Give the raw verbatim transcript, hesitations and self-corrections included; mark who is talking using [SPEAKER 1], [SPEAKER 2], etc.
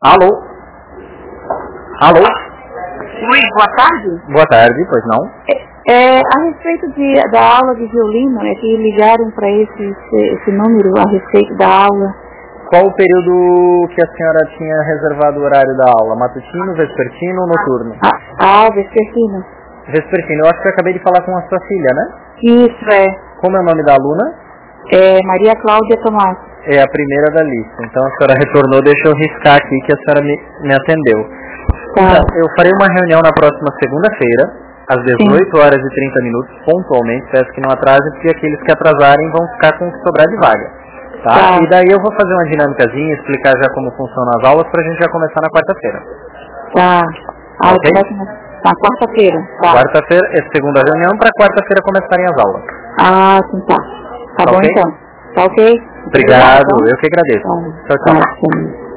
[SPEAKER 1] Alô? Alô?
[SPEAKER 2] Oi, boa tarde.
[SPEAKER 1] Boa tarde, pois não?
[SPEAKER 2] É, a respeito de, da aula de violino, é que ligaram para esse, esse, esse número a respeito da aula.
[SPEAKER 1] Qual o período que a senhora tinha reservado o horário da aula? Matutino, vespertino ou noturno?
[SPEAKER 2] Ah, ah vespertino.
[SPEAKER 1] Vespertino, eu acho que eu acabei de falar com a sua filha, né?
[SPEAKER 2] Isso, é.
[SPEAKER 1] Como é o nome da aluna?
[SPEAKER 2] É Maria Cláudia Tomás.
[SPEAKER 1] É a primeira da lista. Então a senhora retornou, deixa eu riscar aqui que a senhora me, me atendeu.
[SPEAKER 2] Tá.
[SPEAKER 1] Então, eu farei uma reunião na próxima segunda-feira, às dezoito horas e trinta minutos, pontualmente. Peço que não atrase, porque aqueles que atrasarem vão ficar com o que sobrar de vaga. Tá?
[SPEAKER 2] Tá.
[SPEAKER 1] E daí eu vou fazer uma dinâmicazinha, explicar já como funcionam as aulas, pra gente já começar na quarta-feira.
[SPEAKER 2] Tá. Ah,
[SPEAKER 1] Ok?
[SPEAKER 2] Na quarta-feira. Tá.
[SPEAKER 1] Quarta-feira, é segunda reunião, para quarta-feira começarem as aulas.
[SPEAKER 2] Ah, sim, tá. Tá,
[SPEAKER 1] Tá
[SPEAKER 2] bom
[SPEAKER 1] ok?
[SPEAKER 2] então. Tá ok?
[SPEAKER 1] Obrigado, eu que agradeço.
[SPEAKER 2] Tá.
[SPEAKER 1] Tchau, tchau.
[SPEAKER 2] Tá.